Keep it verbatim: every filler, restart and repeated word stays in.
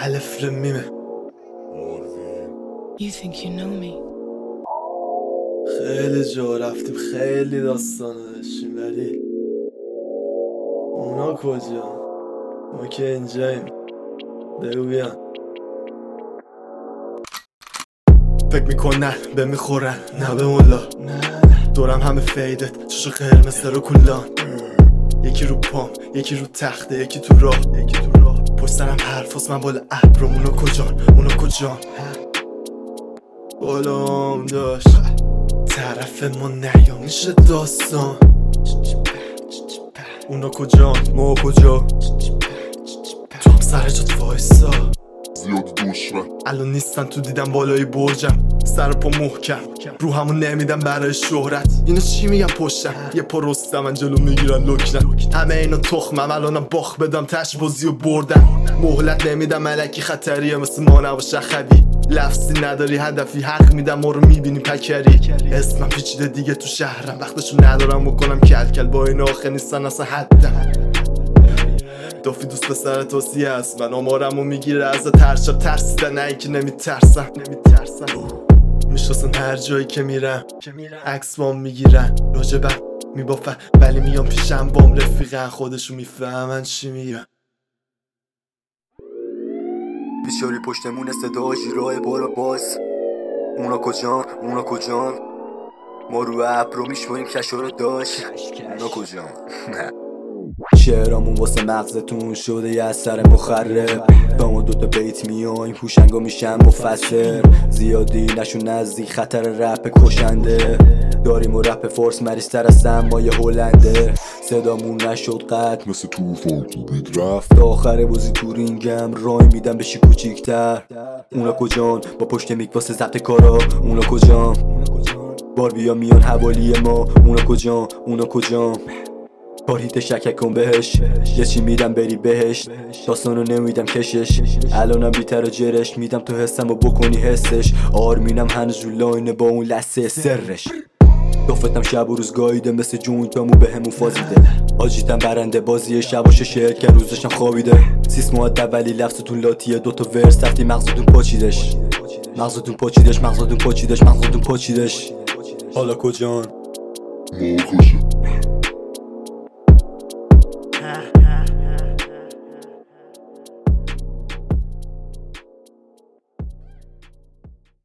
الف ر میمه. You think you know me. خیلی جا رفتیم، خیلی داستانو داشتیم، ولی اونا کجا؟ ما که اینجاییم. بگو بیان. فکر میکنن به میخورن نه به مولا، دورم همه فیدت چشو قرمز رو کلان. یکی رو پام، یکی رو تخته، یکی تو راه، یکی تو راه پشت سرم حرفاست، من بالا ابرم. اونا کجان؟ اونا کجان؟ بالام داشت طرف ما نیا میشه داستان. اونا کجان؟ ما کجا؟ تو هم سر جات وایسا. زیاد دشمن الان نیستن تو دیدم بالای برجم، سر پا محکم رو همون نمیدم برای شهرت. اینا چی میگن پشتم؟ یه پا رستم من جلو میگیرن لکنم. همه اینا تخمم، الانم باخ بدم تش بازی و بردم. مهلت نمیدم ملکی خطریه مثل ما نباشه خبی. لفظی نداری هدفی حق میدم ما رو میبینی پکری. اسمم پیچیده دیگه تو شهرم، وقتشو ندارم بکنم کل کل با این آخه نیستن اصلا حدم. دافی دوست پسر توصیه هست، من آمارمو میگیره از ترشا. ترسیدن نه اینکه نمیترسم، نمیترسم میشناسن هر جایی که میرم عکس بام میگیرن راجبم میبافن، ولی میام پیشم بام رفیقن خودشو میفهمن چی میگن. بیچاری پشتمون صدا جیرای بالا باز. اونا کجان؟ اونا کجان؟ ما رو ابر رو میشماریم کشا رو داشت. اونا کجان؟ شعرامون واسه مغزتون شده یه اثر مخرب. با ما دوتا بیت میایم هوشنگا میشن مفسر. زیادی نشون نزدیک خطر رپ کشنده. داریم و رپ فورس مریضتر از سمای هلنده. صدامون نشد قد مثل توفان تو بیت رفت. تا آخر بازی تو رینگم رای میدم بشی کوچیکتر. اونا کجان؟ با پشت میک واسه ضبط کارا. اونا کجان؟ بار بیا میان حوالی ما. اونا کجان؟ اونا کجان؟ پارهیت شکک کن بهش، یه چی میدم بری بهش. داستانو نمیدم کشش، الانم بیتر و جرش میدم تو حسم و بکنی حسش. آرمینم هنوز رو لاینه با اون لسه سرش. دفتم شب و روز گاییده مثل جوینتامو به همون فازیده. آجیتم برنده بازی شباشه شعر که روزشم خوابیده. سیس مؤدب ولی لفظتون لاتیه، دوتا ورس رفتی مغزتون پاچیدش. مغزتون پاچیدش، مغزتون پاچیدش، مغزتون پاچیدش. حالا کجان؟ ما کجا